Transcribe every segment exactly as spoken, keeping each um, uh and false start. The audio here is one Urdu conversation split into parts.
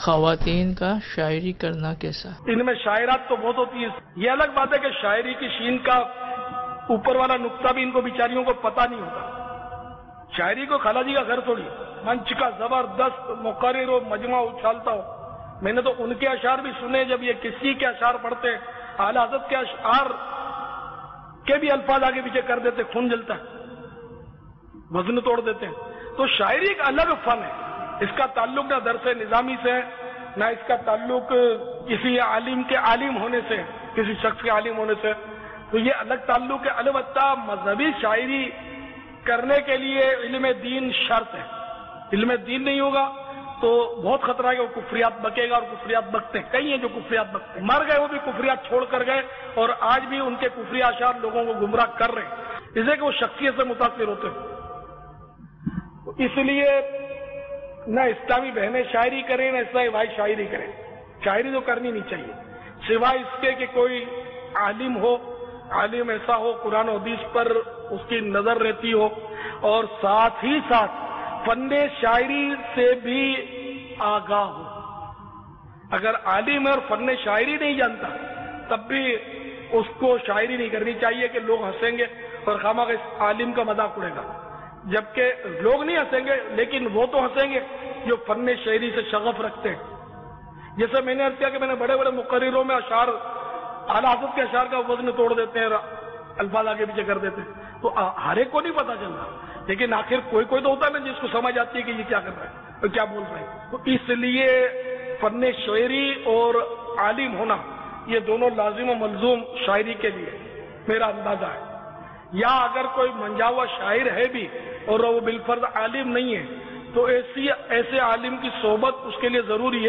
خواتین کا شاعری کرنا کیسا؟ ان میں شاعرات تو بہت ہوتی ہے. یہ الگ بات ہے کہ شاعری کی شین کا اوپر والا نقطہ بھی ان کو بیچاریوں کو پتہ نہیں ہوتا. شاعری کو خالہ جی کا گھر تھوڑی، منچ کا زبردست مقرر و مجمع اچھالتا ہو. میں نے تو ان کے اشعار بھی سنے جب یہ کسی کے اشعار پڑھتے ہیں، اعلی حضرت کے اشعار کے بھی الفاظ آگے پیچھے کر دیتے، خون جلتا ہے، وزن توڑ دیتے ہیں. تو شاعری ایک الگ فن ہے. اس کا تعلق نہ درس نظامی سے ہے، نہ اس کا تعلق کسی عالم کے عالم ہونے سے، کسی شخص کے عالم ہونے سے. تو یہ الگ تعلق ہے. البتہ مذہبی شاعری کرنے کے لیے علم دین شرط ہے. علم دین نہیں ہوگا تو بہت خطرہ ہے کہ وہ کفریات بکے گا، اور کفریات بکتے ہیں. کئی ہیں جو کفریات بکتے ہیں، مر گئے وہ بھی کفریات چھوڑ کر گئے، اور آج بھی ان کے کفری اشعار لوگوں کو گمراہ کر رہے ہیں، اس لیے کہ وہ شخصیت سے متاثر ہوتے ہیں. اس لیے نہ اسلامی بہنیں شاعری کریں، نہ اسلامی بھائی شاعری کریں. شاعری تو کرنی نہیں چاہیے سوائے اس کے کہ کوئی عالم ہو، عالم ایسا ہو قرآن و حدیث پر اس کی نظر رہتی ہو، اور ساتھ ہی ساتھ فن شاعری سے بھی آگاہ ہو. اگر عالم ہے اور فن شاعری نہیں جانتا تب بھی اس کو شاعری نہیں کرنی چاہیے کہ لوگ ہنسیں گے اور خواہ اس عالم کا مذاق اڑے گا. جبکہ لوگ نہیں ہنسیں گے لیکن وہ تو ہنسیں گے جو فن شاعری سے شغف رکھتے ہیں. جیسے میں نے عرض کیا کہ میں نے بڑے بڑے مقرروں میں اشعار، اعلی حضرت کے اشعار کا وزن توڑ دیتے ہیں، الفاظ آگے پیچھے کر دیتے ہیں. تو ہر ایک کو نہیں پتا چلتا، لیکن آخر کوئی کوئی تو ہوتا ہے نا جس کو سمجھ آتی ہے کہ یہ کیا کر رہا ہے اور کیا بول رہے ہیں. تو اس لیے فن شاعری اور عالم ہونا یہ دونوں لازم و ملزوم شاعری کے لیے میرا اندازہ ہے. یا اگر کوئی منجا ہوا شاعر ہے بھی اور وہ بالفرض عالم نہیں ہے تو ایسی ایسے عالم کی صحبت اس کے لیے ضروری ہے،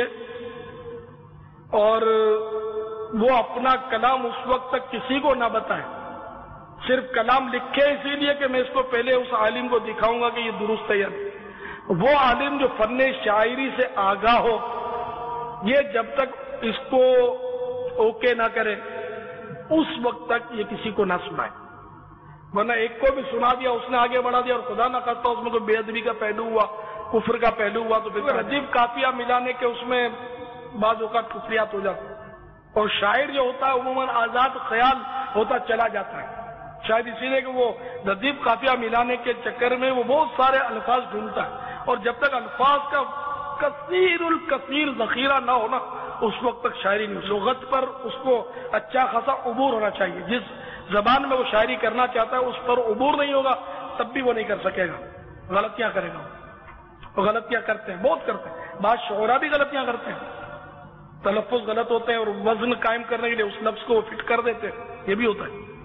اور وہ اپنا کلام اس وقت تک کسی کو نہ بتائے. صرف کلام لکھے اسی لیے کہ میں اس کو پہلے اس عالم کو دکھاؤں گا کہ یہ درست ہے یا نہیں. وہ عالم جو فن شاعری سے آگاہ ہو، یہ جب تک اس کو اوکے نہ کرے اس وقت تک یہ کسی کو نہ سنائے. ورنہ ایک کو بھی سنا دیا، اس نے آگے بڑھا دیا، اور خدا نہ کرتا اس میں کوئی بے ادبی کا پہلو ہوا، کفر کا پہلو ہوا، تو پھر عجیب قافیہ ملانے کے اس میں بعض اوقات کفریات ہو جاتی. اور شاعر جو ہوتا ہے عموماً آزاد خیال ہوتا چلا جاتا ہے. شاید اسی لیے کہ وہ ردیف قافیہ ملانے کے چکر میں وہ بہت سارے الفاظ ڈھونڈتا ہے، اور جب تک الفاظ کا کثیر الکثیر ذخیرہ نہ ہونا اس وقت تک شاعری نہیں. لغت پر اس کو اچھا خاصا عبور ہونا چاہیے. جس زبان میں وہ شاعری کرنا چاہتا ہے اس پر عبور نہیں ہوگا تب بھی وہ نہیں کر سکے گا، غلطیاں کرے گا. وہ غلطیاں کرتے ہیں، بہت کرتے ہیں. بعض شعراء بھی غلطیاں کرتے ہیں، تلفظ غلط ہوتے ہیں اور وزن قائم کرنے کے لیے اس لفظ کو فٹ کر دیتے ہیں، یہ بھی ہوتا ہے.